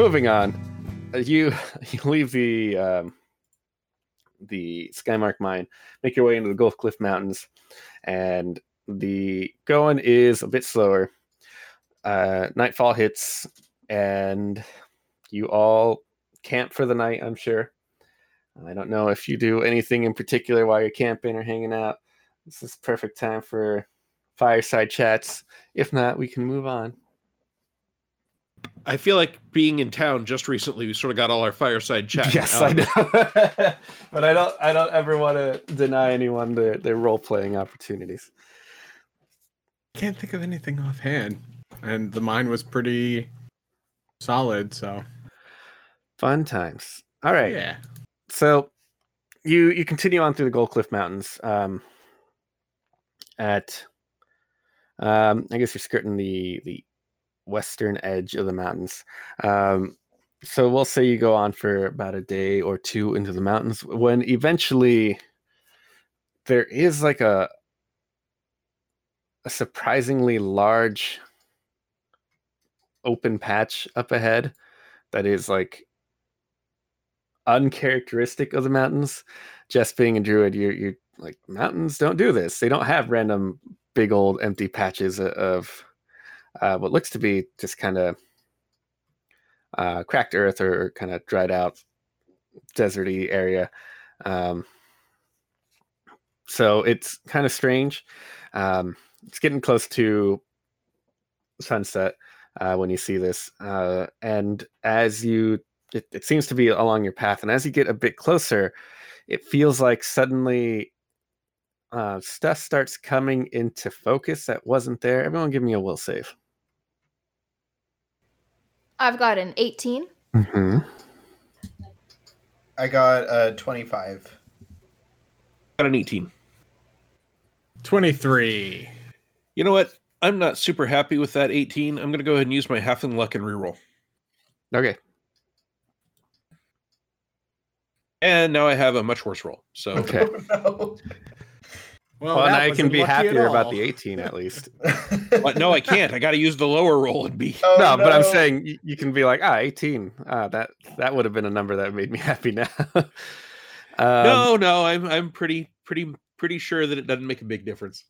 moving on. You leave the Skymark mine, make your way into the Gulf Cliff Mountains, and the going is a bit slower. Nightfall hits, and you all camp for the night, I'm sure. I don't know if you do anything in particular while you're camping or hanging out. This is perfect time for fireside chats. If not, we can move on. I feel like being in town just recently, we sort of got all our fireside chat. Yes, I know. But I don't ever want to deny anyone their role-playing opportunities. Can't think of anything offhand. And the mine was pretty solid, so. Fun times. All right. Yeah. So you continue on through the Gold Cliff Mountains. I guess you're skirting the western edge of the mountains. So we'll say you go on for about a day or two into the mountains, when eventually there is like a surprisingly large open patch up ahead that is like uncharacteristic of the mountains. Just being a druid, you're like, mountains don't do this. They don't have random big old empty patches of what looks to be just kind of cracked earth or kind of dried out deserty area. So it's kind of strange. It's getting close to sunset when you see this, and as it seems to be along your path, and as you get a bit closer, it feels like suddenly stuff starts coming into focus that wasn't there. Everyone give me a will save. I've got an 18. Mm-hmm. I got a 25. Got an 18. 23. You know what? I'm not super happy with that 18. I'm going to go ahead and use my halfling luck and reroll. Okay. And now I have a much worse roll. So Okay. No. Well, now I can be happier about the 18 at least. But no, I can't. I got to use the lower roll and be. Oh, no, but I'm saying you can be like, 18. That would have been a number that made me happy now. No, I'm pretty sure that it doesn't make a big difference.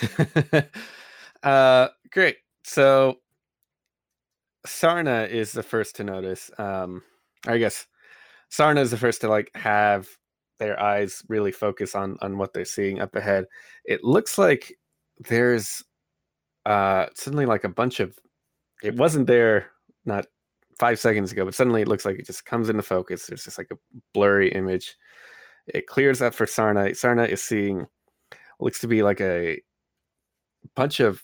Great. So Sarna is the first to notice. I guess Sarna is the first to like have their eyes really focus on what they're seeing up ahead. It looks like there's suddenly like a bunch of, it wasn't there not 5 seconds ago, but suddenly it looks like it just comes into focus. There's just like a blurry image. It clears up for Sarna. Sarna is seeing, looks to be like a bunch of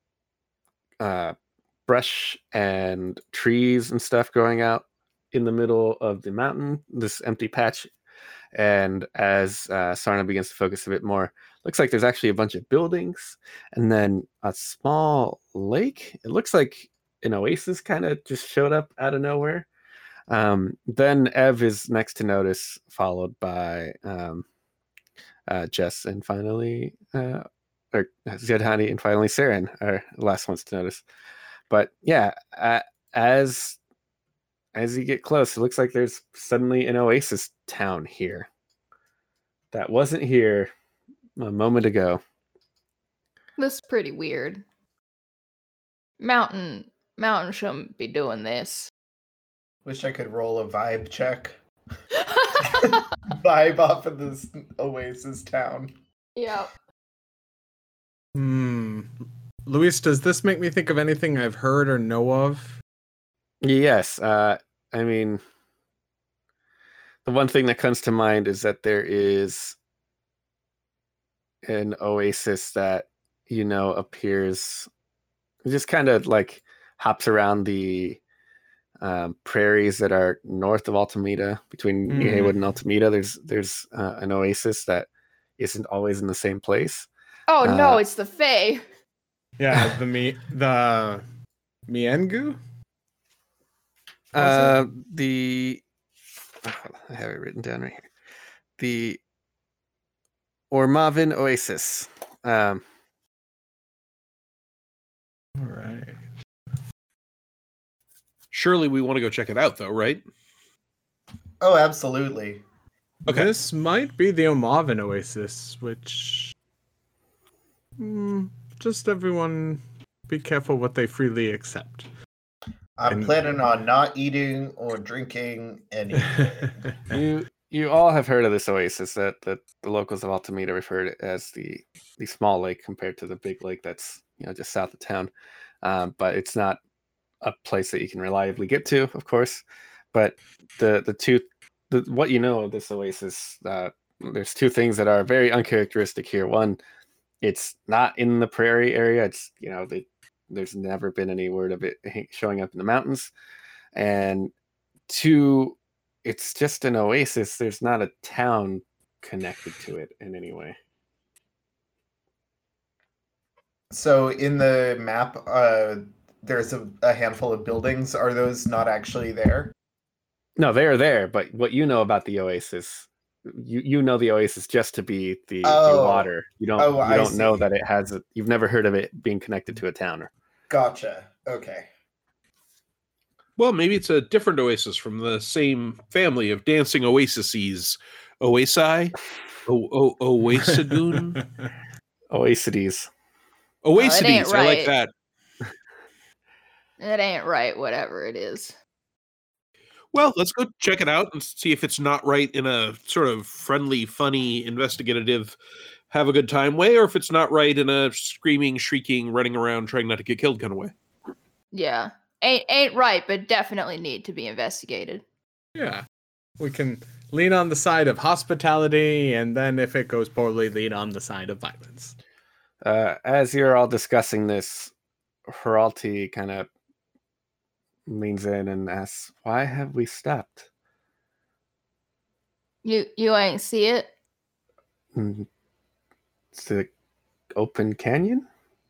brush and trees and stuff growing out in the middle of the mountain, this empty patch. And as Sarna begins to focus a bit more, looks like there's actually a bunch of buildings and then a small lake. It looks like an oasis kind of just showed up out of nowhere. Then Ev is next to notice, followed by Jess, and finally, or Zedhani, and finally Saren are the last ones to notice. But yeah, as you get close, it looks like there's suddenly an oasis town here that wasn't here a moment ago. This is pretty weird. Mountain shouldn't be doing this. Wish I could roll a vibe check. Vibe off of this oasis town. Yeah. Luis, does this make me think of anything I've heard or know of? Yes. I mean, the one thing that comes to mind is that there is an oasis that, appears, just kind of like hops around the prairies that are north of Altameda, between New Haywood and Altameda. There's an oasis that isn't always in the same place. Oh no, it's the Fae. Yeah, the Miengu? I have it written down right here. The Ormavin Oasis. All right. Surely we want to go check it out, though, right? Oh, absolutely. Okay. This might be the Omarvin Oasis, which... just everyone be careful what they freely accept. I'm And- planning on not eating or drinking anything. You all have heard of this oasis that the locals of Altamira refer to as the small lake compared to the big lake that's just south of town. But it's not a place that you can reliably get to, of course. But what you know of this oasis, there's two things that are very uncharacteristic here. One, it's not in the prairie area. It's there's never been any word of it showing up in the mountains. And two, it's just an oasis. There's not a town connected to it in any way. So in the map, there's a handful of buildings. Are those not actually there? No, they are there. But what you know about the oasis, you know the oasis just to be the water. You don't know that it has you've never heard of it being connected to a town. Gotcha. Okay. Well, maybe it's a different oasis from the same family of dancing oases. Oasi? Oasidoon? Oasides. Oasides. I like right. that. It ain't right, whatever it is. Well, let's go check it out and see if it's not right in a sort of friendly, funny, investigative, have a good time way, or if it's not right in a screaming, shrieking, running around, trying not to get killed kind of way. Yeah. Ain't right, but definitely need to be investigated. Yeah. We can lean on the side of hospitality, and then if it goes poorly, lean on the side of violence. As you're all discussing this, Heralti kind of leans in and asks, "Why have we stopped?" You ain't see it? It's the open canyon.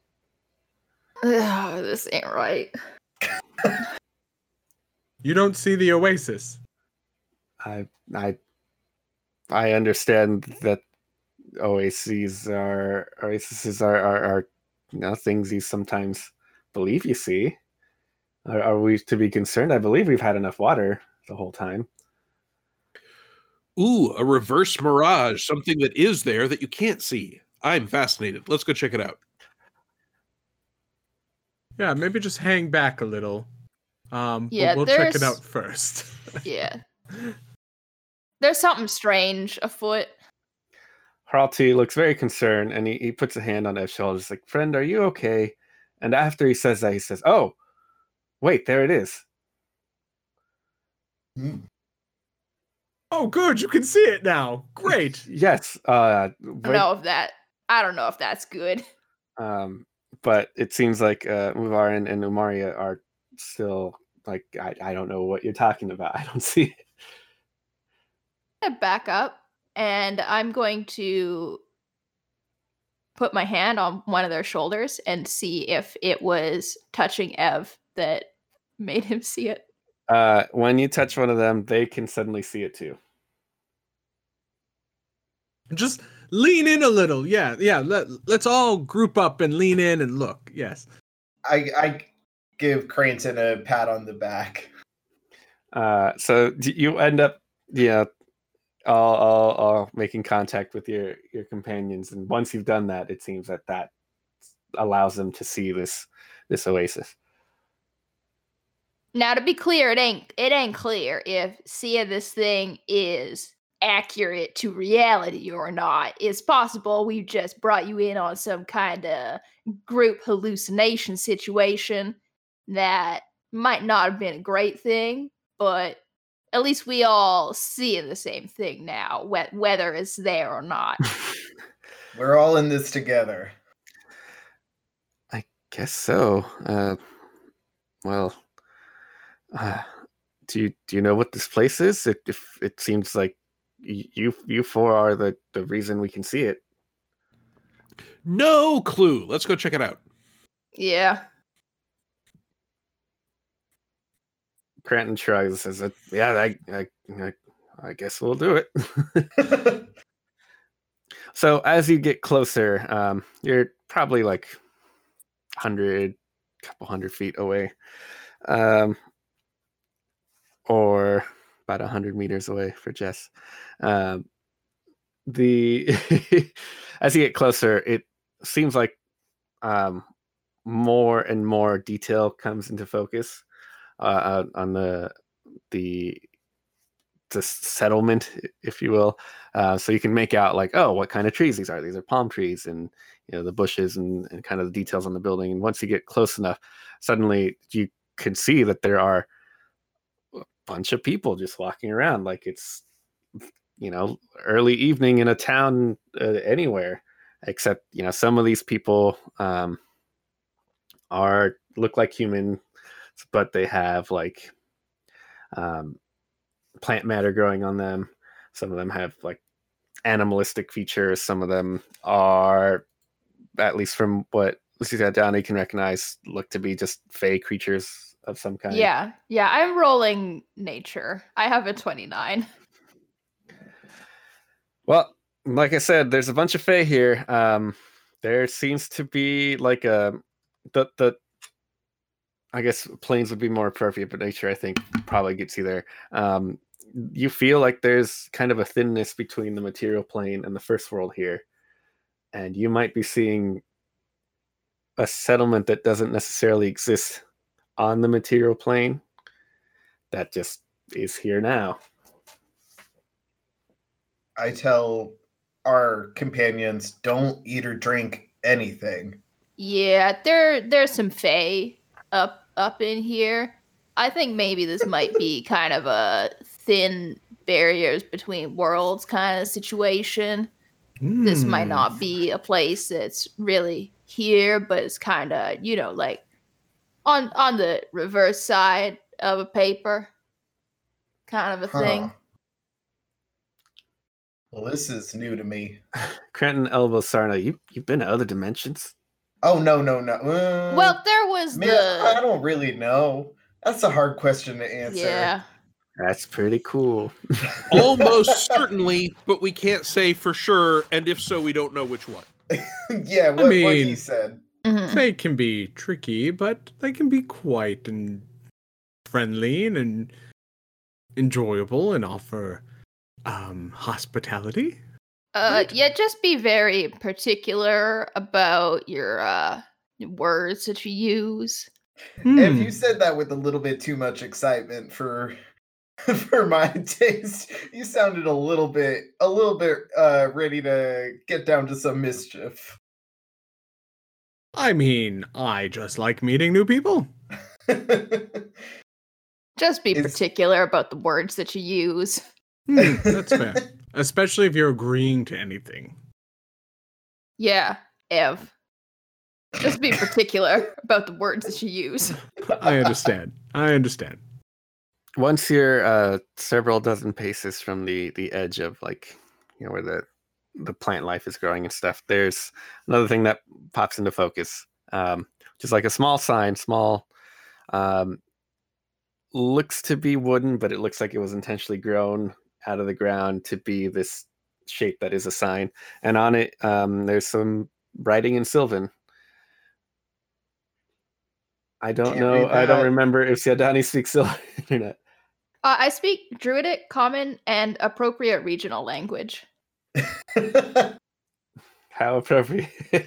Ugh, this ain't right. You don't see the oasis. I understand that oases are things you sometimes believe you see. Are we to be concerned? I believe we've had enough water the whole time. Ooh, a reverse mirage, something that is there that you can't see. I'm fascinated. Let's go check it out. Yeah, maybe just hang back a little. Yeah, we'll check it there's- out first. Yeah. There's something strange afoot. Heralti looks very concerned, and he puts a hand on Ev's shoulder. He's like, "Friend, are you okay?" And after he says that, he says, "Oh, wait, there it is." Oh, good, you can see it now. Great. Yes. I don't know if that's good. But it seems like Muvarin and Umaria are still like, I don't know what you're talking about. I don't see it. I'm gonna back up, and I'm going to put my hand on one of their shoulders and see if it was touching Ev that made him see it. When you touch one of them, they can suddenly see it too. Just lean in a little. Yeah. Let's all group up and lean in and look. Yes. I give Cranston a pat on the back. So you end up, all making contact with your companions, and once you've done that, it seems that allows them to see this oasis. Now, to be clear, it ain't clear if seeing this thing is accurate to reality or not. It's possible we just brought you in on some kind of group hallucination situation that might not have been a great thing, but at least we all see the same thing now, whether it's there or not. We're all in this together. I guess so. Do you know what this place is? It seems like you four are the reason we can see it. No clue. Let's go check it out. Yeah. Cranton shrugs and says, "Yeah, I guess we'll do it." So as you get closer, you're probably like couple hundred feet away. or about 100 meters away for Jess. The as you get closer, it seems like more and more detail comes into focus on the settlement, if you will. So you can make out like, oh, what kind of trees these are. These are palm trees, and the bushes and kind of the details on the building. And once you get close enough, suddenly you can see that there are a bunch of people just walking around like it's early evening in a town anywhere, except some of these people look like human, but they have like plant matter growing on them. Some of them have like animalistic features. Some of them are, at least from what Donnie can recognize, look to be just fey creatures of some kind. Yeah, I'm rolling nature. I have a 29. Well, like I said, there's a bunch of fey here. There seems to be like the I guess planes would be more appropriate, but nature, I think, probably gets you there. You feel like there's kind of a thinness between the material plane and the first world here. And you might be seeing a settlement that doesn't necessarily exist on the material plane, that just is here now. I tell our companions, don't eat or drink anything. Yeah, there's some fae up in here. I think maybe this might be kind of a thin barriers between worlds kind of situation. This might not be a place that's really here, but it's kind of, like on the reverse side of a paper kind of a thing. Well, this is new to me. Crenton elbows Sarna. You've been to other dimensions? Oh, no. Well, there was I don't really know. That's a hard question to answer. Yeah. That's pretty cool. Almost certainly, but we can't say for sure, and if so, we don't know which one. Yeah, what he said. Mm-hmm. They can be tricky, but they can be quite friendly and enjoyable and offer hospitality. Yeah, just be very particular about your words that you use. If you said that with a little bit too much excitement for my taste, you sounded a little bit ready to get down to some mischief. I mean, I just like meeting new people. Just be particular about the words that you use. That's fair. Especially if you're agreeing to anything. Yeah, Ev. Just be particular about the words that you use. I understand. Once you're several dozen paces from the edge of where the plant life is growing and stuff, there's another thing that pops into focus. Just like a small sign, looks to be wooden, but it looks like it was intentionally grown out of the ground to be this shape that is a sign. And on it, there's some writing in Sylvan. I don't know. I don't remember if Siadani speaks Sylvan or not. I speak Druidic, Common, and appropriate regional language. How appropriate.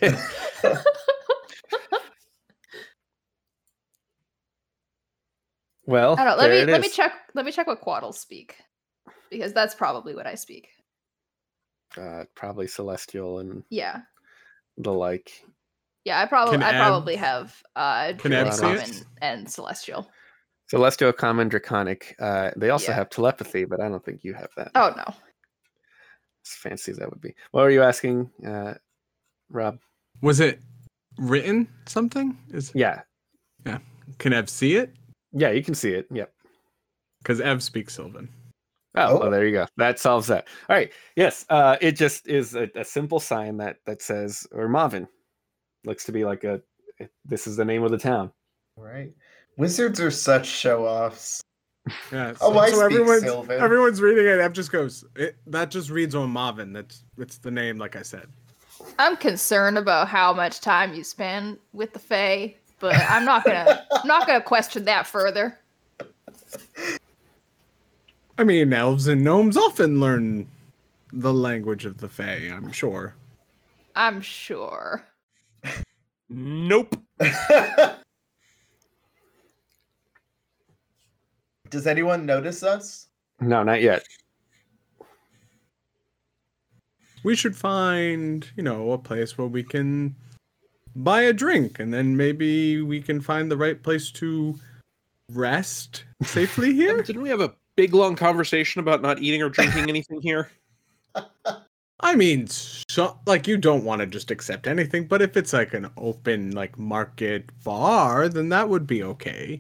Well, I don't know. Let me check. Let me check what Quaddles speak, because that's probably what I speak. Probably Celestial and the like. Yeah, I probably have Druidic, Common, and Celestial. Celestial, Common, Draconic. They also have telepathy, but I don't think you have that. Oh no. As fancy as that would be. What were you asking, Rob? Was it written something? Yeah. Can Ev see it? Yeah, you can see it. Yep. Because Ev speaks Sylvan. Oh, well, there you go. That solves that. All right. Yes. It just is a simple sign that says, or Marvin. Looks to be like this is the name of the town. Right. Wizards are such show-offs. Yeah. So everyone's reading it. Ev just goes, that just reads on Marvin. It's the name, like I said. I'm concerned about how much time you spend with the Fae, but I'm not gonna question that further. I mean, elves and gnomes often learn the language of the Fae, I'm sure. I'm sure. Nope. Does anyone notice us? No, not yet. We should find, a place where we can buy a drink, and then maybe we can find the right place to rest safely here. Didn't we have a big long conversation about not eating or drinking anything here? I mean, you don't want to just accept anything, but if it's like an open, market bar, then that would be okay.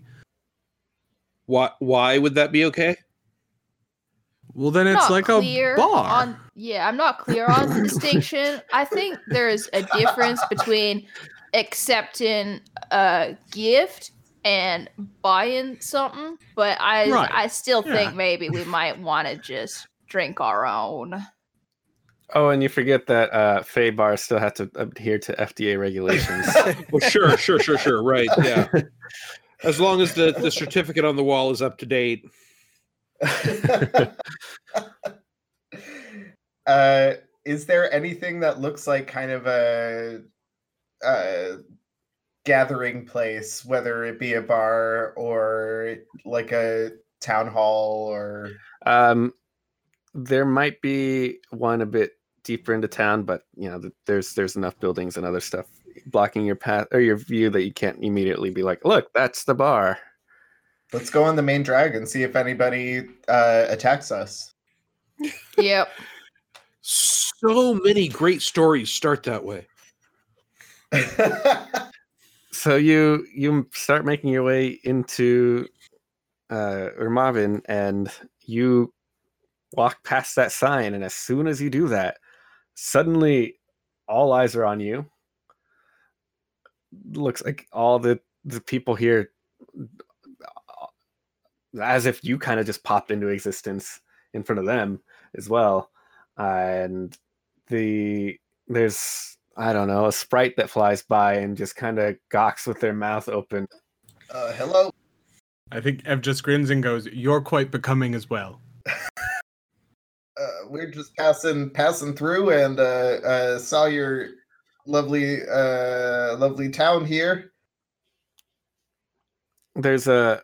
Why would that be okay? Well, then it's like a bar. I'm not clear on the distinction. I think there's a difference between accepting a gift and buying something, but I still think maybe we might want to just drink our own. Oh, and you forget that Fae bars still have to adhere to FDA regulations. Well, sure. Right, yeah. As long as the certificate on the wall is up to date. Is there anything that looks like kind of a gathering place, whether it be a bar or like a town hall or there might be one a bit deeper into town, but there's enough buildings and other stuff blocking your path or your view that you can't immediately be like, look, that's the bar. Let's go on the main drag and see if anybody attacks us. Yep. So many great stories start that way. So you start making your way into Urmavin, and you walk past that sign, and as soon as you do that, suddenly all eyes are on you. Looks like all the people here, as if you kind of just popped into existence in front of them as well. And there's, I don't know, a sprite that flies by and just kind of gawks with their mouth open. Hello? I think Ev just grins and goes, "You're quite becoming as well." We're just passing through and saw your lovely town here. There's a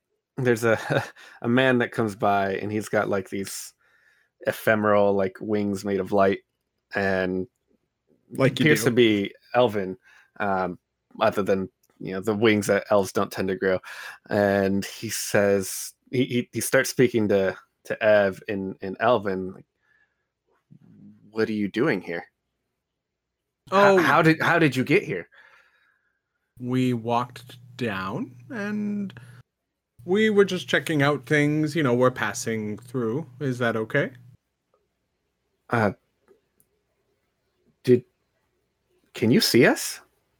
a man that comes by, and he's got like these ephemeral wings made of light, and appears to be elven, other than the wings that elves don't tend to grow. And he says he starts speaking to Ev in elven, like, what are you doing here? Oh, how did you get here? We walked down and we were just checking out things. We're passing through. Is that okay? Can you see us?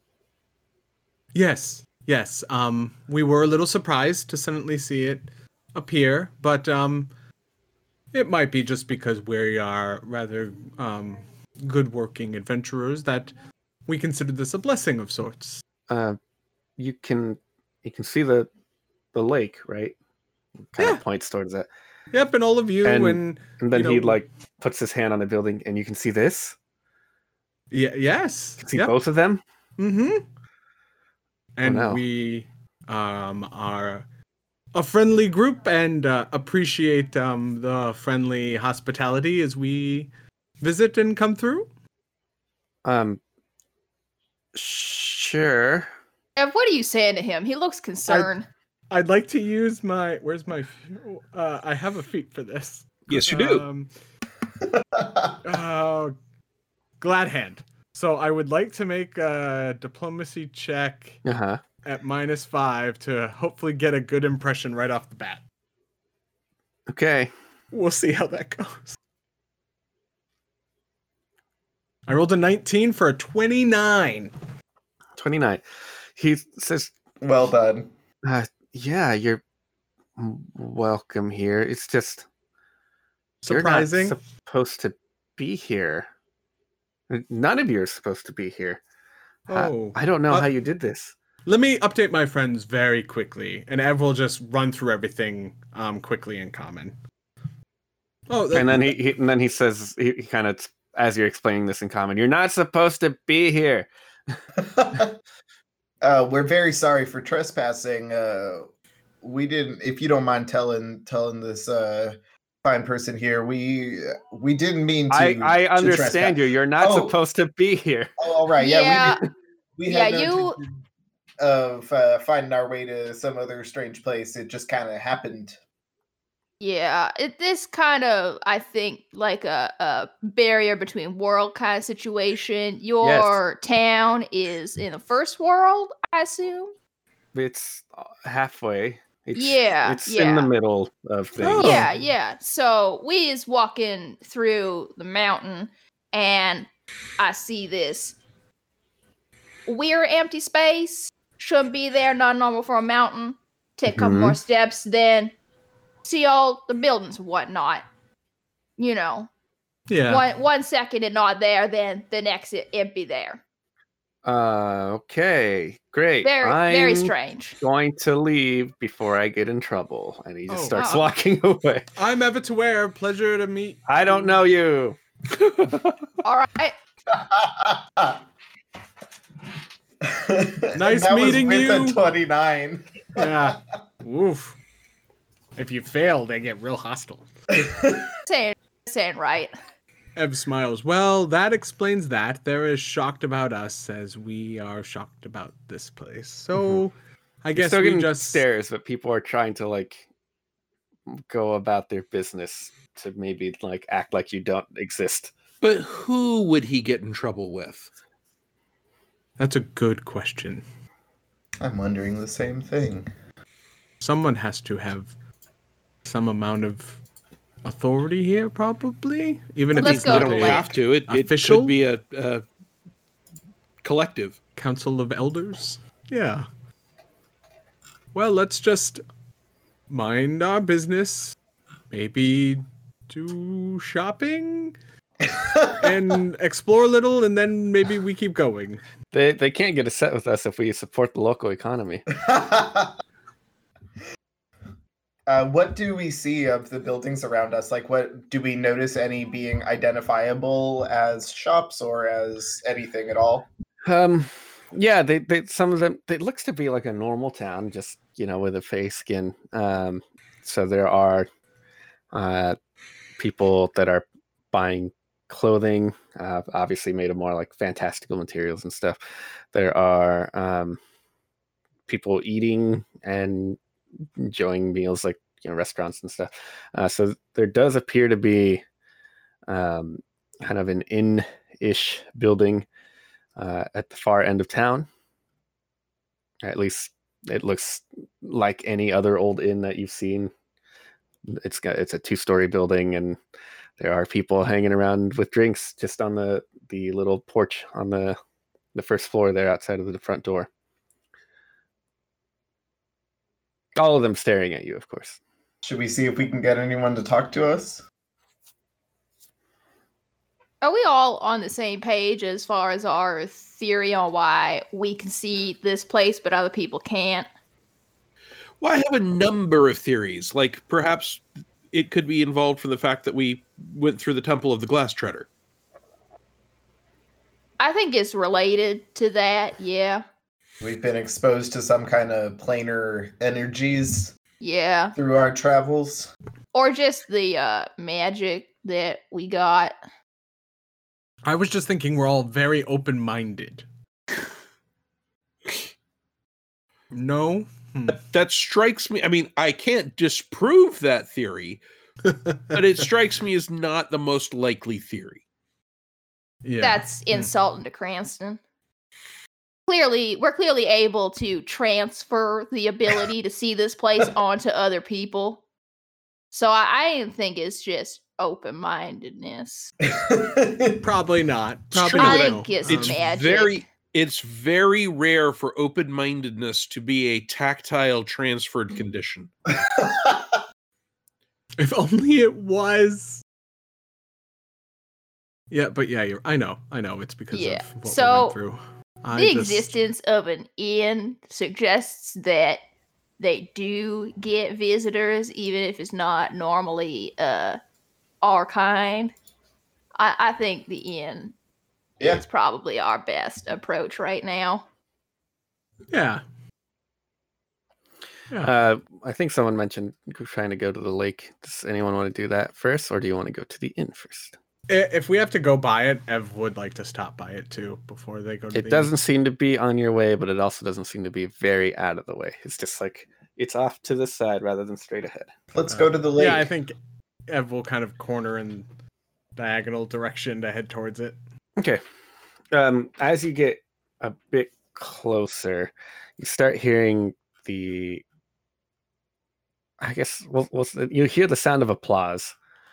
Yes. We were a little surprised to suddenly see it appear, but it might be just because we are rather good working adventurers that we consider this a blessing of sorts. You can see the lake, right? Kind of points towards that. Yep, and all of you, and then he puts his hand on the building, and you can see this. Yes. You can see both of them. Mm-hmm. And we are a friendly group and appreciate the friendly hospitality as we visit and come through. Sure. Ev, what are you saying to him? He looks concerned. I'd like to use my... Where's my... I have a feat for this. Yes, you do. Glad hand. So I would like to make a diplomacy check at -5 to hopefully get a good impression right off the bat. Okay. We'll see how that goes. I rolled a 19 for a 29. 29. He says, "Well done." Yeah, you're welcome here. It's just surprising. You're not supposed to be here. None of you are supposed to be here. Oh, I don't know how you did this. Let me update my friends very quickly, and Ev will just run through everything quickly in common. Oh, And then he says he kind of, as you're explaining this in common, you're not supposed to be here. We're very sorry for trespassing. We didn't. If you don't mind telling this fine person here, we didn't mean to. I understand trespass. you. You're not supposed to be here. Oh, all right. Yeah. We had no you intention of finding our way to some other strange place. It just kind of happened. Yeah, this kind of, I think, like a barrier between world kind of situation. Your town is in the first world, I assume. It's halfway. It's in the middle of things. Oh. Yeah. So we is walking through the mountain, and I see this weird empty space. Shouldn't be there. Not normal for a mountain. Take a couple more steps, then see all the buildings and whatnot. You know. Yeah. One second and not there, then the next empty there. Okay, great. Very strange. Going to leave before I get in trouble. And he just starts Oh. walking away. I'm Everett Ware. Pleasure to meet. I don't know you. All right. Nice That meeting was with you. a 29. Yeah. Oof. If you fail, they get real hostile. Saying right. Ev smiles. Well, that explains that. They're as shocked about us as we are shocked about this place. So, I guess still we getting just stares, but people are trying to like go about their business to maybe like act like you don't exist. But who would he get in trouble with? That's a good question. I'm wondering the same thing. Someone has to have some amount of authority here, probably. Even if Let's it's go not You don't away. have to. It official? could be a collective. council of elders. Yeah. Well, let's just mind our business. Maybe do shopping and explore a little, and then maybe we keep going. They can't get a set with us if we support the local economy. What do we see of the buildings around us? Like, what do we notice any being identifiable as shops or as anything at all? Yeah, they some of them, it looks to be like a normal town, just with a face skin. So there are people that are buying clothing, obviously made of more like fantastical materials and stuff. There are people eating and enjoying meals, like restaurants and stuff. So there does appear to be kind of an inn-ish building at the far end of town. At least it looks like any other old inn that you've seen. It's a 2-story building, and there are people hanging around with drinks just on the little porch on the first floor there outside of the front door. All of them staring at you, of course. Should we see if we can get anyone to talk to us? Are we all on the same page as far as our theory on why we can see this place but other people can't? Well, I have a number of theories. Like, perhaps it could be involved from the fact that we went through the Temple of the Glass Treader. I think it's related to that, yeah. We've been exposed to some kind of planar energies Yeah. through our travels. Or just the magic that we got. I was just thinking we're all very open-minded. No? That strikes me. I mean, I can't disprove that theory, but it strikes me as not the most likely theory. Yeah. That's insulting to Cranston. We're clearly able to transfer the ability to see this place onto other people. So I think it's just open-mindedness. Probably not. It's Probably true. not. I think it's magic. It's very rare for open-mindedness to be a tactile transferred condition. If only it was. Yeah, but yeah, I know. It's because Yeah. of what we So, went through. The existence of an inn suggests that they do get visitors, even if it's not normally our kind, I think the inn Yeah. is probably our best approach right now. Yeah. I think someone mentioned trying to go to the lake. Does anyone want to do that first, or do you want to go to the inn first? If we have to go by it, Ev would like to stop by it too before they go to It doesn't seem to be on your way, but it also doesn't seem to be very out of the way. It's just like it's off to the side rather than straight ahead. Let's go to the lake. Yeah, I think Ev will kind of corner in diagonal direction to head towards it. Okay. As you get a bit closer, you start hearing the. I guess you hear the sound of applause.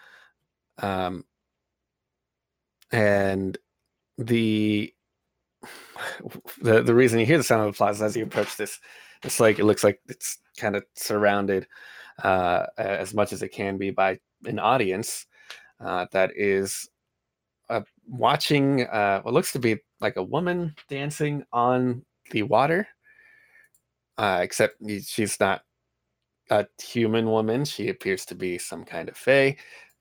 And the reason you hear the sound of applause as you approach this, it looks like it's kind of surrounded as much as it can be by an audience that is watching what looks to be like a woman dancing on the water, except she's not a human woman. She appears to be some kind of fae,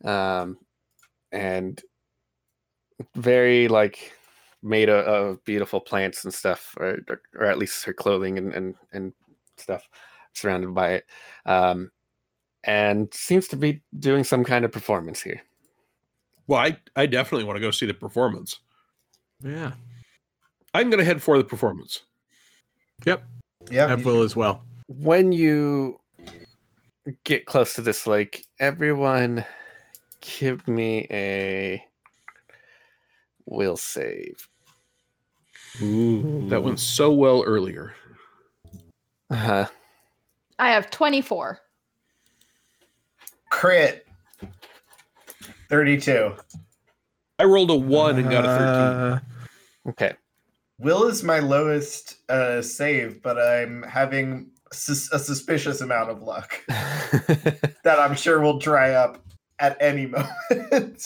and very like made of beautiful plants and stuff, or at least her clothing and stuff surrounded by it, and seems to be doing some kind of performance here. Well, I definitely want to go see the performance. Yeah. I'm going to head for the performance. Yep. Yeah. Ev will as well. When you get close to this lake, everyone give me a will save. Ooh. That went so well earlier. Uh-huh. I have 24. Crit. 32. I rolled a 1 and got a 13. Okay. Will is my lowest save, but I'm having a suspicious amount of luck that I'm sure will dry up at any moment.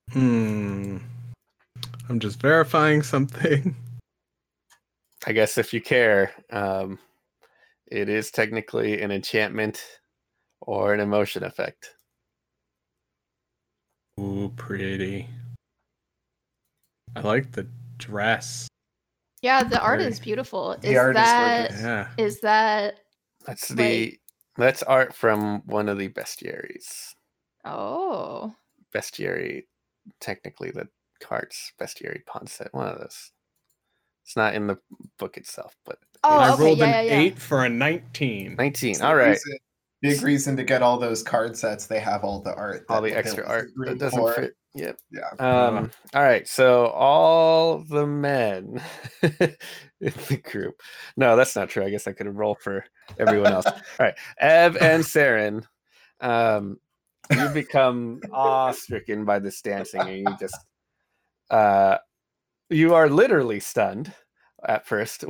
I'm just verifying something. I guess if you care, it is technically an enchantment or an emotion effect. Ooh, pretty. I like the dress. Yeah, the art Very- is beautiful. The art is gorgeous. Yeah. Is that That's art from one of the bestiaries. oh. Bestiary, technically the cards, bestiary pawn set, one of those. It's not in the book itself, but Oh, I okay, rolled yeah, an yeah, yeah. 8 for a 19. 19. It's All the right. big reason to get all those card sets. They have all the art. All that the extra fills art room that doesn't for. fit. Yep. Yeah. All right. So all the men in the group. No, that's not true. I guess I could have rolled for everyone else. All right. Ev and Saren, you become awe-stricken by this dancing, and you just you are literally stunned at first.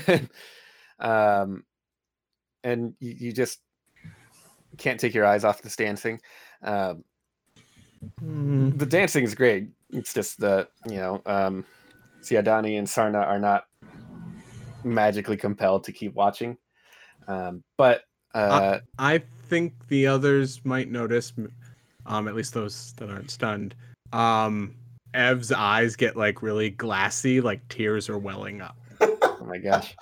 And you just can't take your eyes off this dancing. The dancing is great. It's just that, Siadani and Sarna are not magically compelled to keep watching. But I think the others might notice, at least those that aren't stunned. Ev's eyes get like really glassy, like tears are welling up. oh my gosh.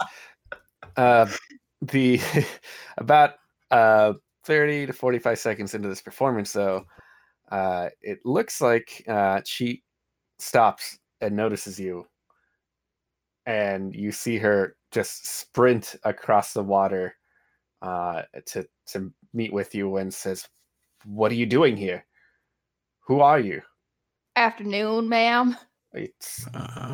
The about 30 to 45 seconds into this performance, though, it looks like she stops and notices you, and you see her just sprint across the water to meet with you and says, "What are you doing here? Who are you?" Afternoon, ma'am. It's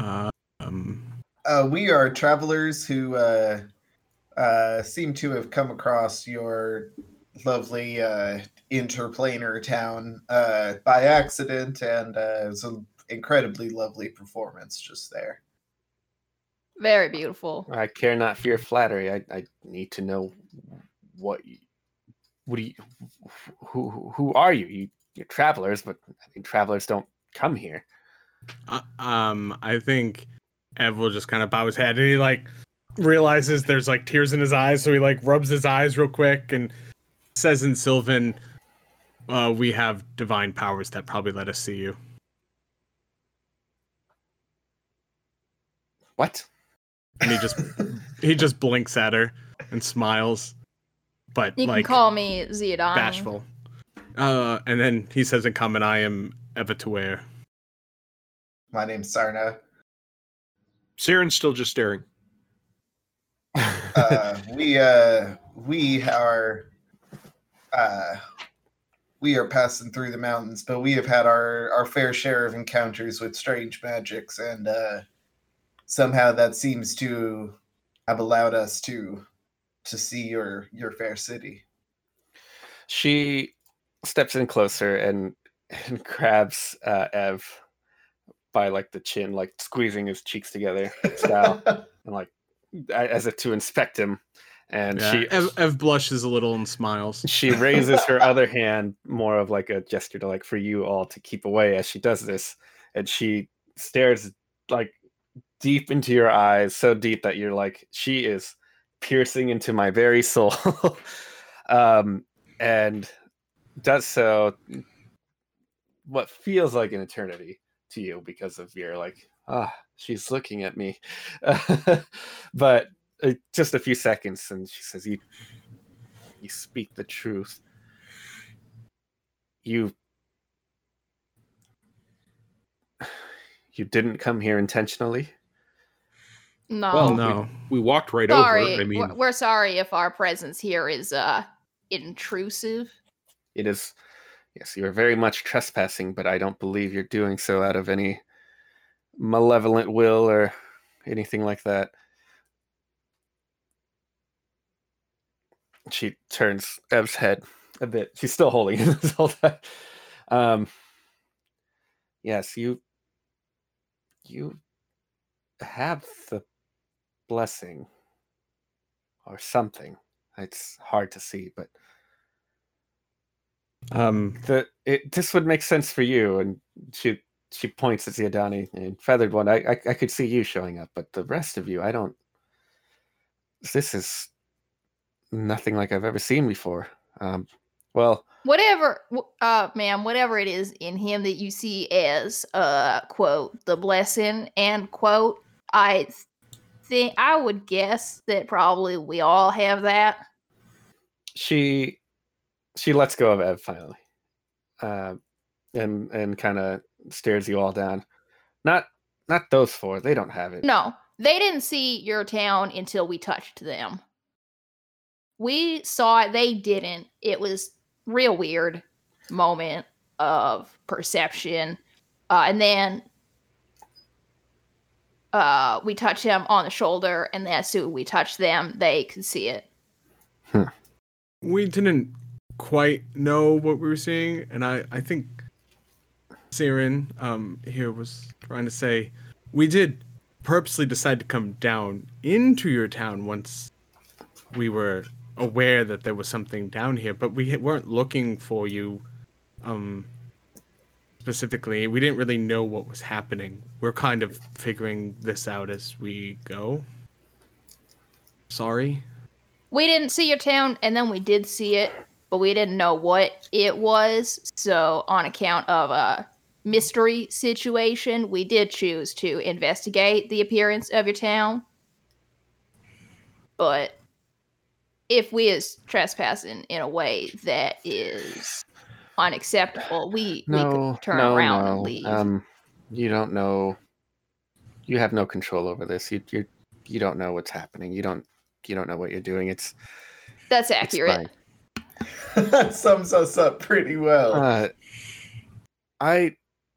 We are travelers who seem to have come across your lovely interplanar town by accident, and it was an incredibly lovely performance just there. Very beautiful. I care not fear flattery. I need to know who are you? You're travelers, but I mean, travelers don't come here. I think Ev will just kind of bow his head, and he like realizes there's like tears in his eyes, so he like rubs his eyes real quick and says in Sylvan, we have divine powers that probably let us see you. What? And he just blinks at her and smiles, but You like can call me Ziadani. bashful. And then he says in common, "I am Evatuer." My name's Sarna. Siren's still just staring. We are passing through the mountains, but we have had our fair share of encounters with strange magics, and somehow that seems to have allowed us to see your fair city. She steps in closer and grabs Ev by like the chin, like squeezing his cheeks together style, and like as if to inspect him. And Yeah, Ev blushes a little and smiles. She raises her other hand, more of like a gesture to like for you all to keep away as she does this, and she stares like deep into your eyes, so deep that you're like, she is piercing into my very soul. And does so what feels like an eternity to you because of your like, she's looking at me. But just a few seconds, and she says, you speak the truth. You didn't come here intentionally? No. Well, No. we walked right sorry. over. I mean, we're sorry if our presence here is intrusive. It is. Yes, you are very much trespassing, but I don't believe you're doing so out of any malevolent will or anything like that. She turns Ev's head a bit. She's still holding it this whole time. Yes, you have the blessing or something. It's hard to see, but this would make sense for you. And she points at Ziadani and Feathered One. I could see you showing up, but the rest of you, I don't. This is nothing like I've ever seen before. Well, whatever, ma'am, whatever it is in him that you see as quote the blessing and quote, I think I would guess that probably we all have that. She lets go of Ev finally, and kind of stares you all down. Not those four. They don't have it. No, they didn't see your town until we touched them. We saw it. They didn't. It was real weird moment of perception, and then we touched him on the shoulder, and as soon as we touched them, they could see it. We didn't quite know what we were seeing, and I think Siren here was trying to say we did purposely decide to come down into your town once we were aware that there was something down here, but we weren't looking for you specifically. We didn't really know what was happening. We're kind of figuring this out as we go. Sorry. We didn't see your town, and then we did see it, but we didn't know what it was. So on account of a mystery situation, we did choose to investigate the appearance of your town. But if we is trespassing in a way that is unacceptable, we could turn around and leave. You don't know. You have no control over this. You don't know what's happening. You don't know what you're doing. That's accurate. That sums us up pretty well. I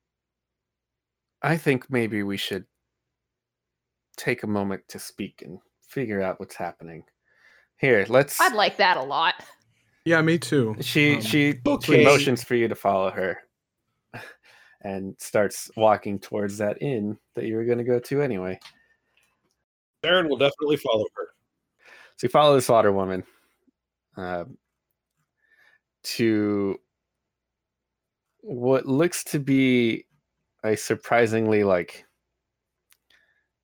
think maybe we should take a moment to speak and figure out what's happening. Here, I'd like that a lot. Yeah, me too. She Okay. motions for you to follow her and starts walking towards that inn that you were going to go to anyway. Saren will definitely follow her. So you follow this water woman to what looks to be a surprisingly, like,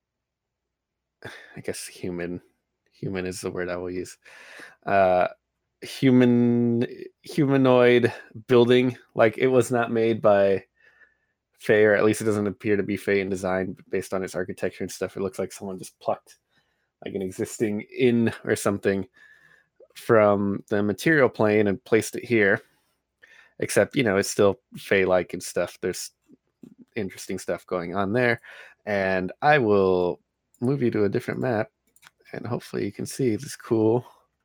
I guess human is the word I will use. humanoid building. Like it was not made by Fae, or at least it doesn't appear to be Fae in design based on its architecture and stuff. It looks like someone just plucked like an existing inn or something from the material plane and placed it here. Except, it's still Fae-like and stuff. There's interesting stuff going on there. And I will move you to a different map, and hopefully you can see this cool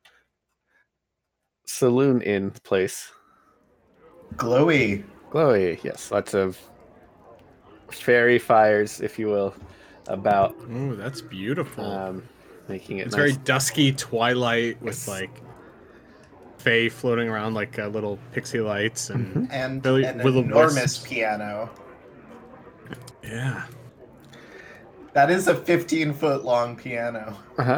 saloon inn place. Glowy. Glowy, yes. Lots of fairy fires, if you will, about. Oh, that's beautiful. Making it It's nice. very dusky twilight with Yes. like Fae floating around like little pixie lights and And Really an will-o-wisps. enormous piano. yeah. That is a 15-foot long piano. Uh-huh.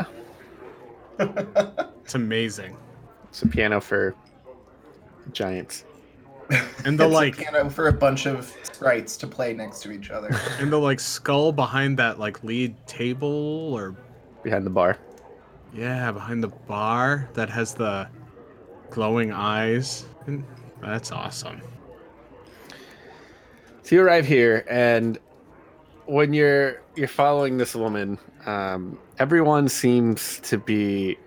It's amazing. It's a piano for giants. And the It's like a piano for a bunch of sprites to play next to each other. and the like skull behind that like lead table or Behind the bar. behind the bar that has the glowing eyes. And that's awesome. So you arrive here, and when you're following this woman, everyone seems to be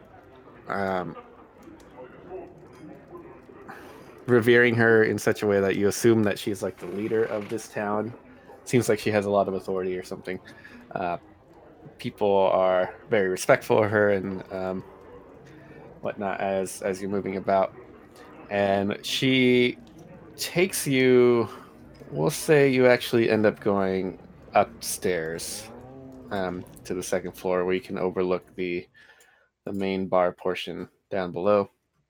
revering her in such a way that you assume that she's like the leader of this town. Seems like she has a lot of authority or something. People are very respectful of her and whatnot as you're moving about. And she takes you, we'll say you actually end up going upstairs to the second floor where you can overlook the main bar portion down below.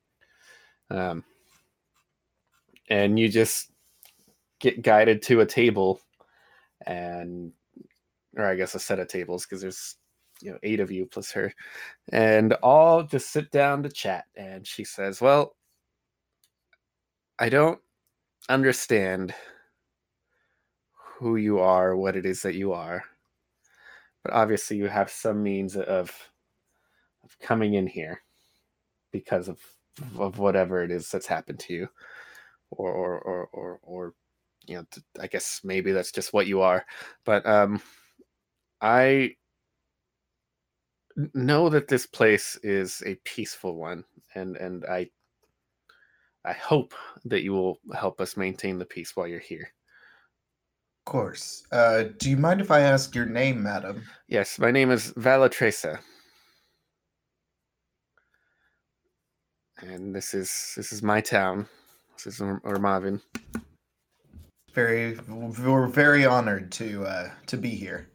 And you just get guided to a table, or I guess a set of tables, because there's 8 of you plus her, and all just sit down to chat. And she says, well, I don't understand who you are, what it is that you are, but obviously you have some means of coming in here because of whatever it is that's happened to you, or I guess maybe that's just what you are. But I know that this place is a peaceful one, and I hope that you will help us maintain the peace while you're here. Of course. Do you mind if I ask your name, madam? Yes, my name is Valatresa, and this is my town. This is Ormavin. We're very honored to be here.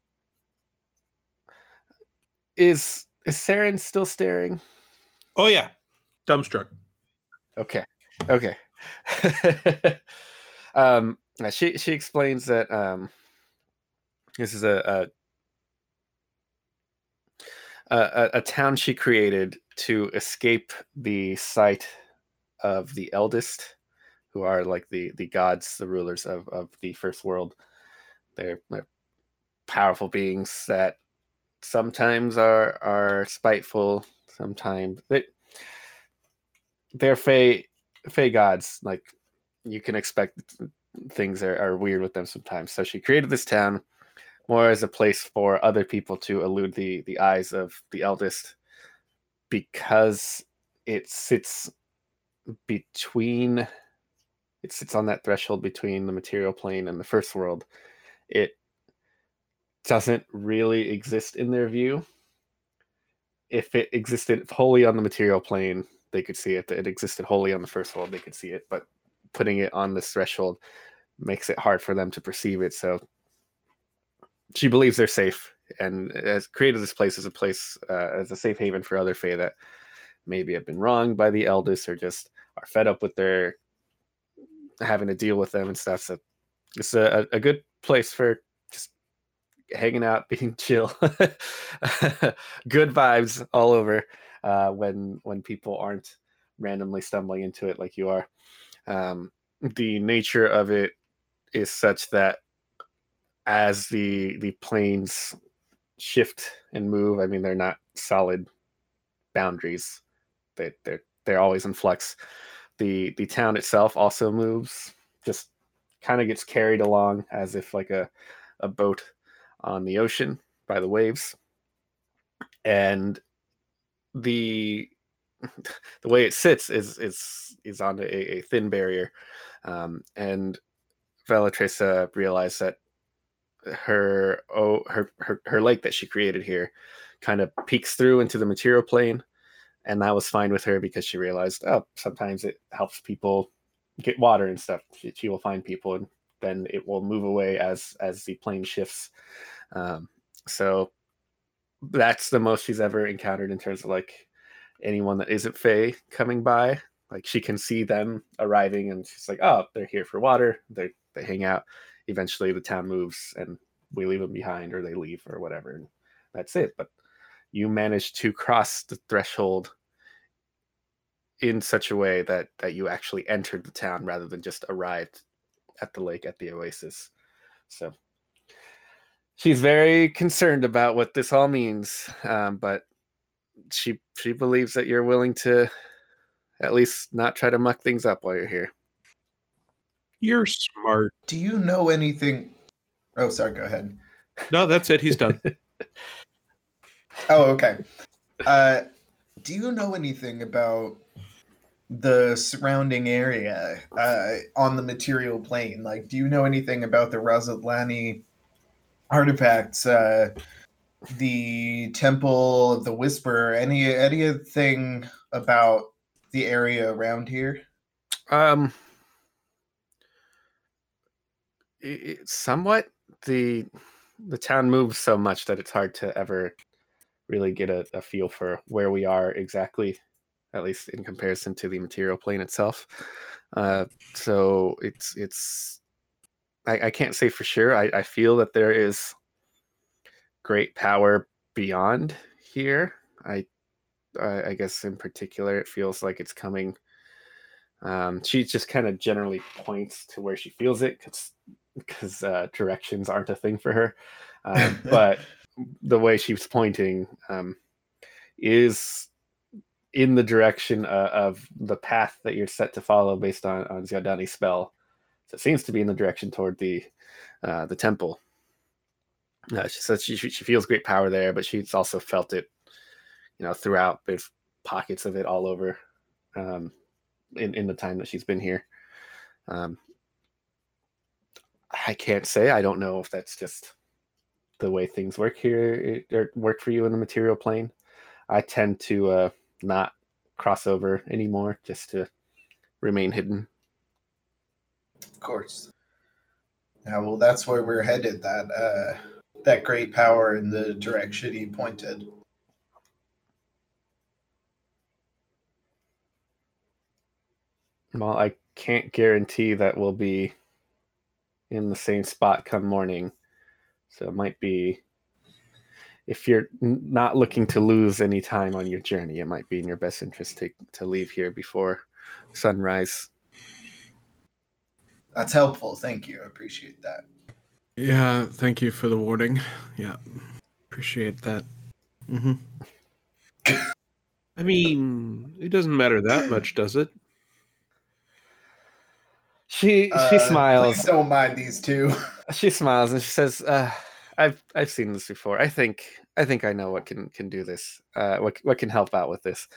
Is Saren still staring? Oh yeah, dumbstruck. Okay. She explains that this is a town she created to escape the sight of the eldest, who are like the gods, the rulers of the first world. They're powerful beings that sometimes are spiteful, sometimes they're Fae gods. Like, you can expect things are weird with them sometimes. So she created this town more as a place for other people to elude the eyes of the eldest, because it sits on that threshold between the material plane and the first world. It doesn't really exist in their view. If it existed wholly on the material plane, they could see it. It existed wholly on the first world, they could see it. But putting it on this threshold makes it hard for them to perceive it. So she believes they're safe, and has created this place as a place, as a safe haven for other Fae that maybe have been wronged by the eldest, or just are fed up with their having to deal with them and stuff. So it's a good place for just hanging out, being chill. Good vibes all over when people aren't randomly stumbling into it like you are. The nature of it is such that as the planes shift and move, I mean, they're not solid boundaries. They're they're always in flux. The town itself also moves, just kind of gets carried along as if like a boat on the ocean by the waves. And the way it sits is on a thin barrier, and Velatrisa realized that her lake that she created here kind of peeks through into the material plane, and that was fine with her because she realized, oh, sometimes it helps people get water and stuff. She will find people, and then it will move away as the plane shifts. So that's the most she's ever encountered in terms of like anyone that isn't Fae coming by. Like she can see them arriving, and she's like, oh, they're here for water. They hang out. Eventually, the town moves, and we leave them behind, or they leave, or whatever, and that's it. But you managed to cross the threshold in such a way that you actually entered the town rather than just arrived at the lake, at the oasis. So she's very concerned about what this all means, but she believes that you're willing to at least not try to muck things up while you're here. You're smart. Do you know anything? Oh, sorry. Go ahead. No, that's it. He's done. Oh, okay. Do you know anything about the surrounding area on the material plane? Like, do you know anything about the Razatlani artifacts, the Temple of the Whisper, anything about the area around here? Somewhat. The town moves so much that it's hard to ever really get a feel for where we are exactly, at least in comparison to the material plane itself. So it's I can't say for sure. I feel that there is great power beyond here. I guess in particular, it feels like it's coming. She just kind of generally points to where she feels it because directions aren't a thing for her. But the way she's pointing is in the direction of the path that you're set to follow based on Ziadani's spell. So it seems to be in the direction toward the temple. She says she feels great power there, but she's also felt it, throughout. There's pockets of it all over in the time that she's been here. I can't say. I don't know if that's just the way things work here or work for you in the material plane. I tend to not cross over anymore, just to remain hidden. Of course. Yeah, well, that's where we're headed. That great power in the direction he pointed. Well, I can't guarantee that we'll be in the same spot come morning. So it might be, if you're not looking to lose any time on your journey, it might be in your best interest to leave here before sunrise. That's helpful. Thank you. I appreciate that. Yeah, thank you for the warning. Yeah, appreciate that. Mm-hmm. I mean, it doesn't matter that much, does it? She smiles. Please don't mind these two. She smiles and she says, I've seen this before. I think I know what can do this. What can help out with this.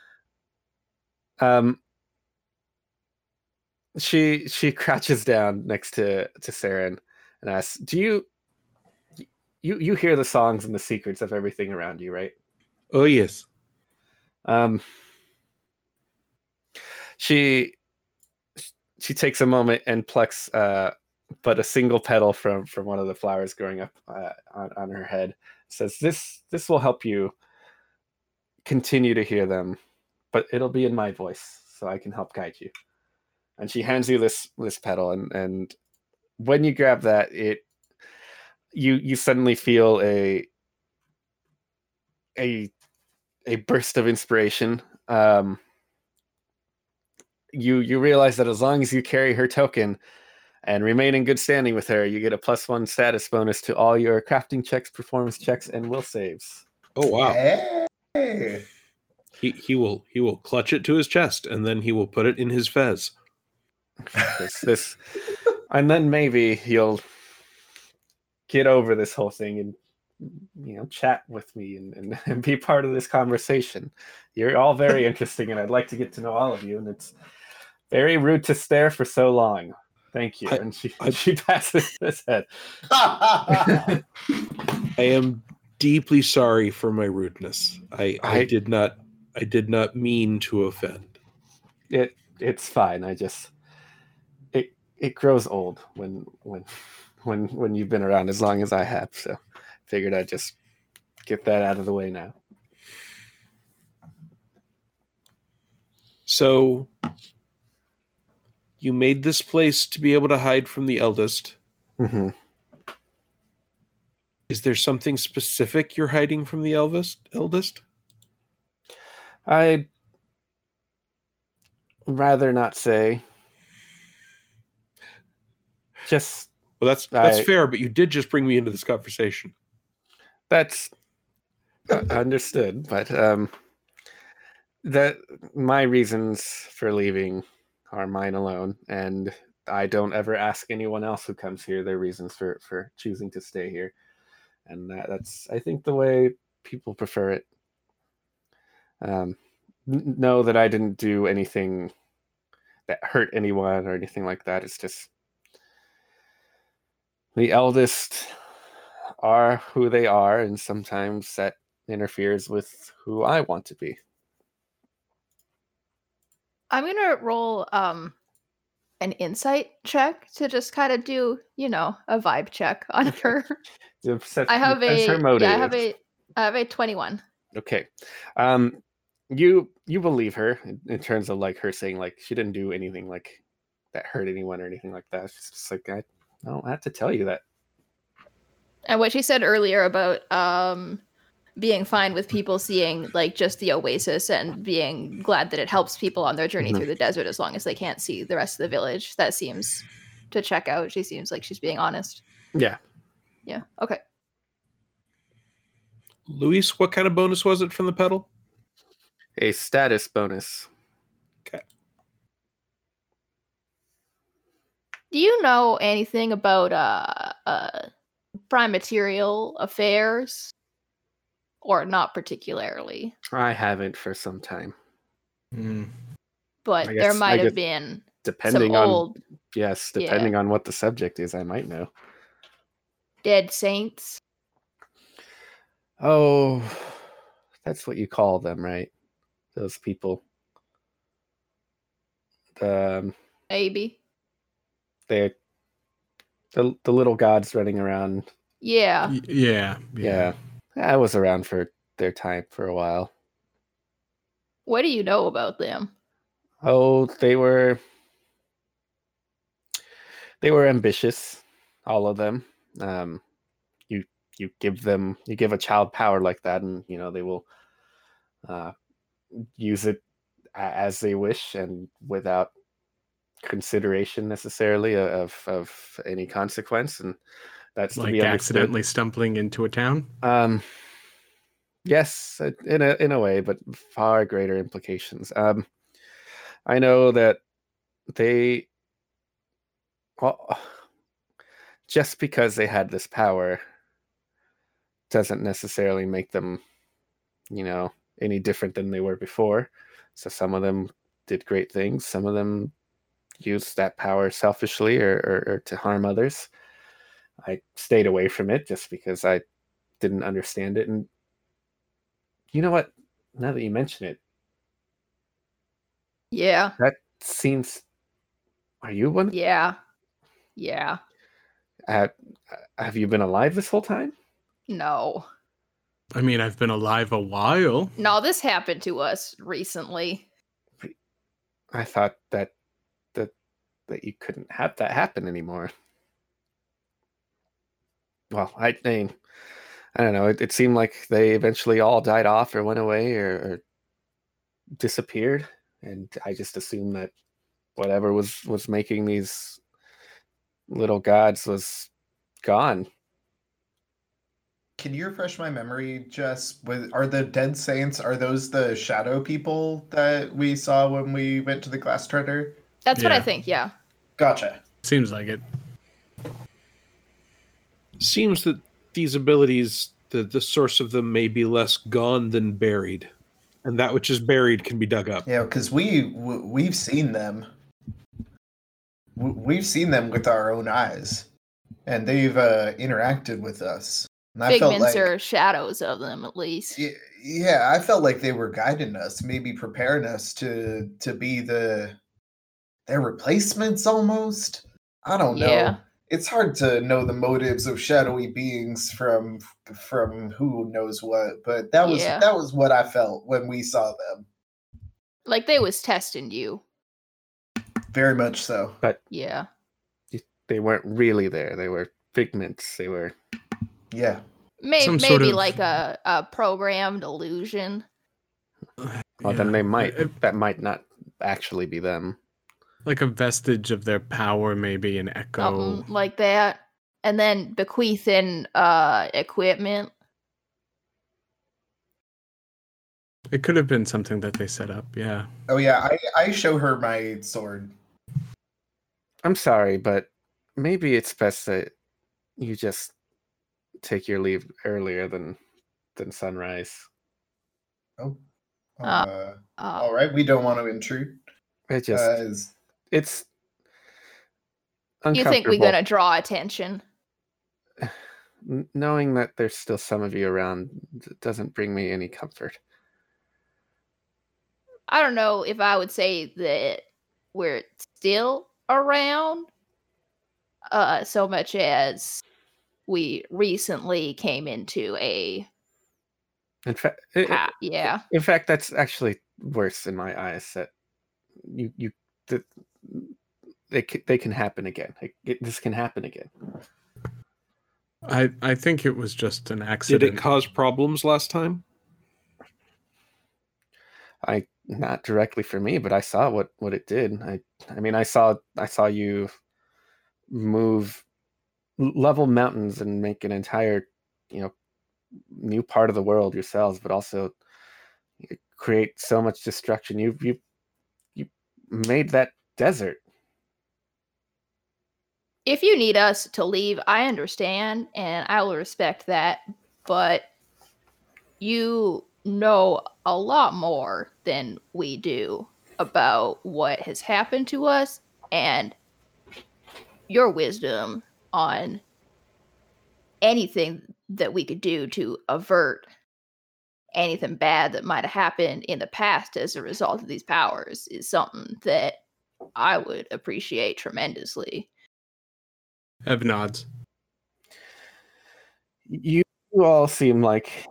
She crouches down next to Saren and asks, "Do you hear the songs and the secrets of everything around you, right?" Oh yes. She takes a moment and plucks but a single petal from one of the flowers growing up on her head. Says, this will help you continue to hear them, but it'll be in my voice, so I can help guide you. And she hands you this petal, and when you grab that, you suddenly feel a burst of inspiration. You realize that as long as you carry her token and remain in good standing with her, you get a +1 status bonus to all your crafting checks, performance checks, and will saves. Oh wow. Hey. He will clutch it to his chest, and then he will put it in his fez. this, and then maybe he'll get over this whole thing and chat with me and be part of this conversation. You're all very interesting, and I'd like to get to know all of you. And it's very rude to stare for so long. Thank you. And she passes his head. I am deeply sorry for my rudeness. I did not mean to offend. It's fine. It grows old when you've been around as long as I have. So figured I'd just get that out of the way now. So you made this place to be able to hide from the eldest. Mm-hmm. Is there something specific you're hiding from the eldest? I'd rather not say. Just well, that's fair, but you did just bring me into this conversation. That's understood, but that my reasons for leaving are mine alone, and I don't ever ask anyone else who comes here their reasons for choosing to stay here, and that's I think the way people prefer it. Know that I didn't do anything that hurt anyone or anything like that. It's just the eldest are who they are, and sometimes that interferes with who I want to be. I'm gonna roll an insight check to just kind of do, a vibe check on her. I have a 21. Okay. You believe her in terms of like her saying like she didn't do anything like that hurt anyone or anything like that. It's just like I don't have to tell you that. And what she said earlier about being fine with people seeing like just the oasis and being glad that it helps people on their journey through the desert as long as they can't see the rest of the village, that seems to check out. She seems like she's being honest. Yeah. Okay. Luis, what kind of bonus was it from the pedal? A status bonus. Okay. Do you know anything about prime material affairs? Or not particularly? I haven't for some time. But there might have been depending some on old, depending on what the subject is, I might know. Dead saints. Oh, that's what you call them, right? Those people. Maybe. The little gods running around. Yeah. Yeah. I was around for their time for a while. What do you know about them? Oh, they were ambitious, all of them. You give a child power like that, and they will use it as they wish and without consideration necessarily of any consequence, and that's like to be understood. Accidentally stumbling into a town. Yes, in a way, but far greater implications. I know that they, just because they had this power doesn't necessarily make them, any different than they were before. So some of them did great things. Some of them used that power selfishly or to harm others. I stayed away from it just because I didn't understand it. And you know what? Now that you mention it. Yeah. That seems... Are you one? Yeah. Have you been alive this whole time? No. I mean, I've been alive a while. No, this happened to us recently. I thought that you couldn't have that happen anymore. Well, I mean, I don't know. It seemed like they eventually all died off or went away or disappeared, and I just assumed that whatever was making these little gods was gone. can you refresh my memory, Jess? Are the Dead Saints, are those the shadow people that we saw when we went to the Glass Treader? That's what I Yeah. think, yeah. Gotcha. Seems like it. Seems that these abilities, the source of them may be less gone than buried. And that which is buried can be dug up. Yeah, because we've seen them. We've seen them with our own eyes, and they've interacted with us. And I felt Figments like, or shadows of them, at least. yeah, I felt like they were guiding us, maybe preparing us to be their replacements almost. I don't Yeah. know. It's hard to know the motives of shadowy beings from who knows what, but that was what I felt when we saw them. Like they was testing you. Very much so. Yeah. They weren't really there. They were figments. They were. Yeah. Some Maybe sort of- like a programmed illusion. Well, then they might. That might not actually be them. Like a vestige of their power, maybe an echo. Something like that. And then bequeathing equipment. It could have been something that they set up, yeah. Oh yeah, I show her my sword. I'm sorry, but maybe it's best that you just take your leave earlier than sunrise. Oh. Uh, All right, we don't want to intrude. It just it's You uncomfortable. think we're gonna draw attention? Knowing that there's still some of you around doesn't bring me any comfort. I don't know if I would say that we're still around so much as we recently came into a In fact, yeah. In fact, that's actually worse in my eyes. That they can happen again. This can happen again. I think it was just an accident. Did it cause problems last time? Not directly for me, but I saw what it did. I mean, I saw you move level mountains and make an entire, new part of the world yourselves, but also create so much destruction. You made that desert. If you need us to leave, I understand and I will respect that, but you know a lot more than we do about what has happened to us, and your wisdom on anything that we could do to avert anything bad that might have happened in the past as a result of these powers is something that I would appreciate tremendously. Ev nods. You all seem like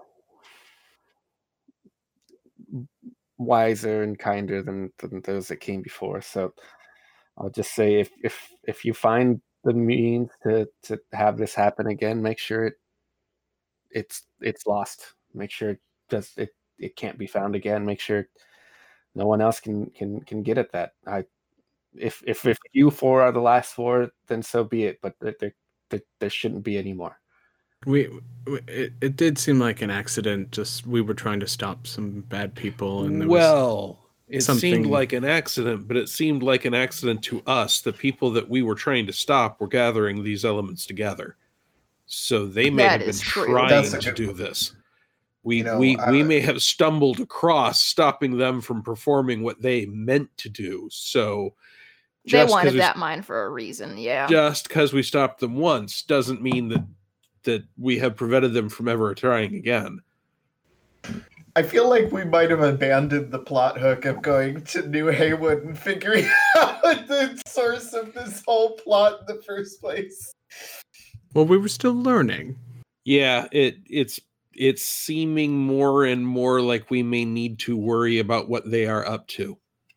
wiser and kinder than those that came before. So I'll just say, if you find the means to have this happen again, make sure it's lost. Make sure it can't be found again. Make sure no one else can get at that. If you four are the last four, then so be it. But there shouldn't be any more. It did seem like an accident. Just we were trying to stop some bad people, and It something- seemed like an accident, but it seemed like an accident to us. The people that we were trying to stop were gathering these elements together. So they may That have been is true. trying That's a to good do point. this. We I- may have stumbled across stopping them from performing what they meant to do. So They just 'cause wanted we- that mine for a reason, yeah. just because we stopped them once doesn't mean that we have prevented them from ever trying again. I feel like we might have abandoned the plot hook of going to New Haywood and figuring out the source of this whole plot in the first place. well, we were still learning. Yeah, it's seeming more and more like we may need to worry about what they are up to.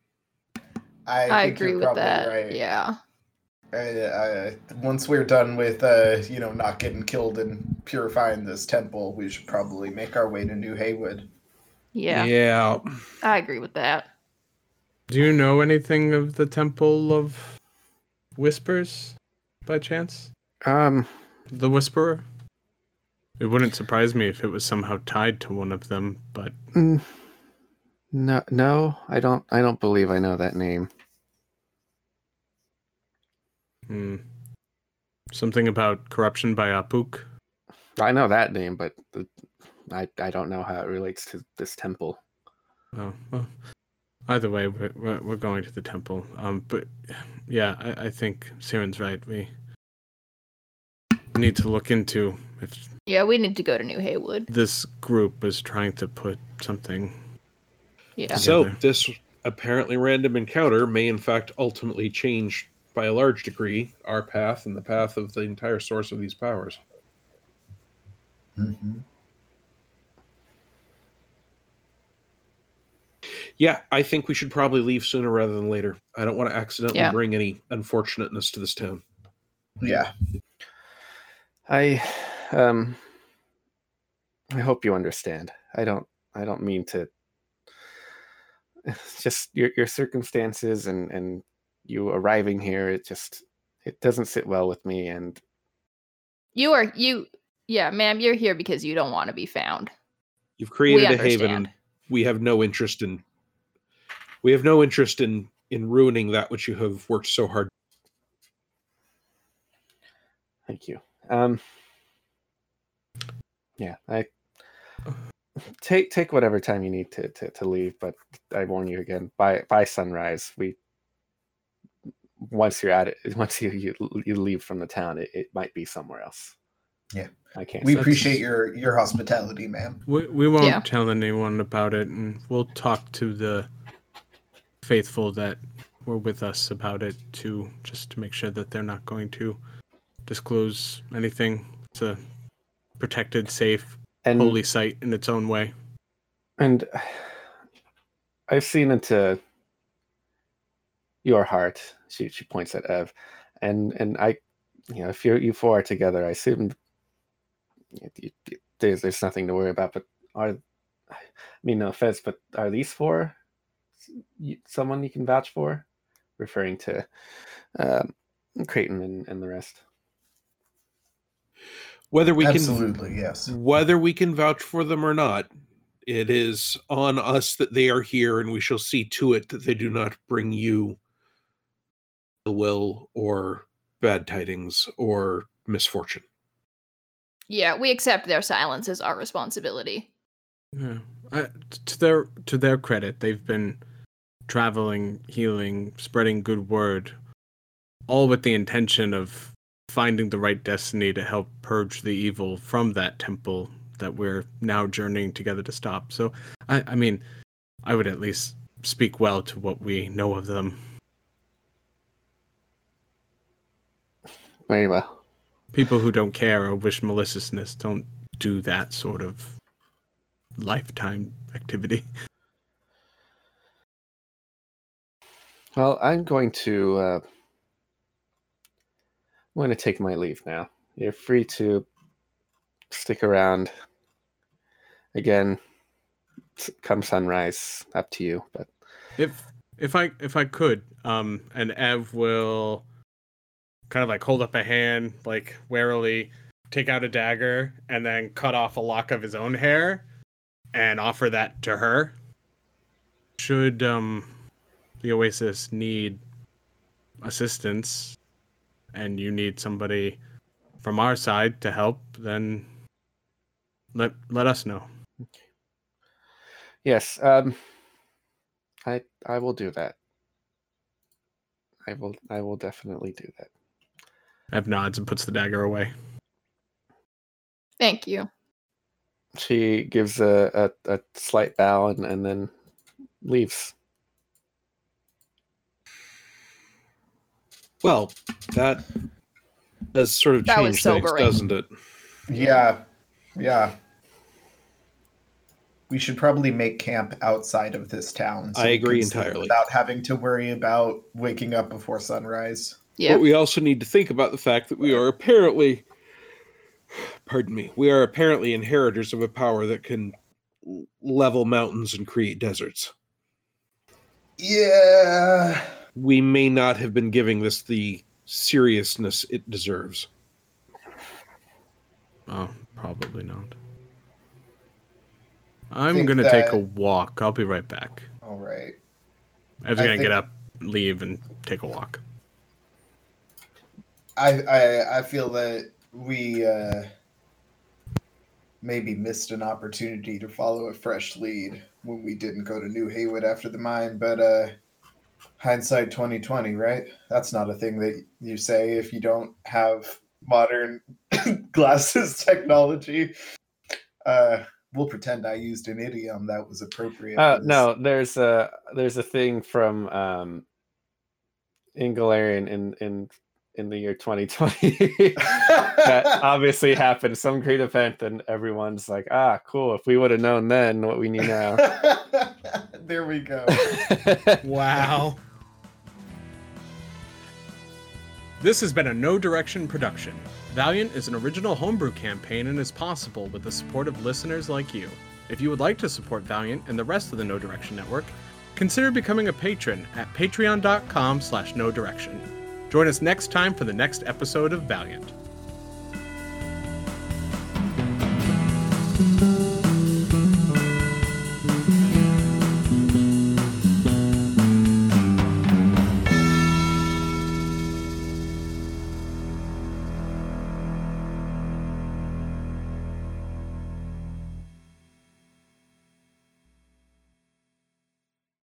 I think agree you're with probably that. right. Yeah. Once we're done with not getting killed and purifying this temple, we should probably make our way to New Haywood. Yeah. I agree with that. Do you know anything of the Temple of Whispers, by chance? Um, The Whisperer? It wouldn't surprise me if it was somehow tied to one of them, but No, I don't believe I know that name. Something about corruption by Apuk. I know that name, but I don't know how it relates to this temple. Oh, well, either way, we're going to the temple. But yeah, I think Siren's right. We need to look into if Yeah, we need to go to New Haywood. this group is trying to put something. Yeah. So together. this apparently random encounter may in fact ultimately change by a large degree our path and the path of the entire source of these powers. Mm-hmm. Yeah, I think we should probably leave sooner rather than later. I don't want to accidentally Yeah. bring any unfortunateness to this town. Yeah. I hope you understand. I don't mean to. It's just your circumstances and you arriving here. It doesn't sit well with me. And Yeah, ma'am, you're here because you don't want to be found. You've created a haven, understand. and we have no interest in ruining that which you have worked so hard. thank you. Yeah, I take whatever time you need to leave, but I warn you again, by sunrise, once you're at it, once you leave from the town, it might be somewhere else. Yeah. I can't. We appreciate your hospitality, ma'am. We won't Yeah. tell anyone about it, and we'll talk to the faithful that were with us about it too, just to make sure that they're not going to disclose anything. It's a protected, safe, and holy site in its own way. And I've seen into your heart. She points at Ev, and I, if you four are together, I assume there's nothing to worry about. But I mean, no offense, but are these four someone you can vouch for? Referring to Creighton and the rest. Whether we Absolutely, yes. Whether we can vouch for them or not, it is on us that they are here, and we shall see to it that they do not bring you ill will or bad tidings or misfortune. Yeah, we accept their silence as our responsibility. Yeah. To their credit, they've been traveling, healing, spreading good word, all with the intention of finding the right destiny to help purge the evil from that temple that we're now journeying together to stop. So, I mean, I would at least speak well to what we know of them. Very well. People who don't care or wish maliciousness don't do that sort of lifetime activity. Well, I'm going to take my leave now. You're free to stick around. Again, come sunrise, up to you. But if I could, and Ev will kind of like hold up a hand, like warily, take out a dagger, and then cut off a lock of his own hair and offer that to her. Should the Oasis need assistance and you need somebody from our side to help, then let us know. yes, I will do that. I will definitely do that. Ev nods and puts the dagger away. Thank you. She gives a slight bow and then leaves. Well, that has sort of That was changed things, sobering. doesn't it? Yeah. We should probably make camp outside of this town. I we agree can sleep entirely. Without having to worry about waking up before sunrise. Yeah. But we also need to think about the fact that we are apparently inheritors of a power that can level mountains and create deserts. Yeah. We may not have been giving this the seriousness it deserves. Oh, Probably not. I'm Think gonna take a that- walk. I'll be right back. All right. I'm just I gonna think- get up, leave, and take a walk. I feel that we maybe missed an opportunity to follow a fresh lead when we didn't go to New Haywood after the mine, but hindsight 2020, right? That's not a thing that you say if you don't have modern glasses technology. We'll pretend I used an idiom that was appropriate. for this. No, there's a thing from Ingalarian in the year 2020 that obviously happened, some great event, and everyone's like, ah, cool. If we would have known then what we knew now. There we go. Wow. This has been a No Direction production. Valiant is an original homebrew campaign and is possible with the support of listeners like you. If you would like to support Valiant and the rest of the No Direction Network, consider becoming a patron at patreon.com/nodirection. Join us next time for the next episode of Valiant.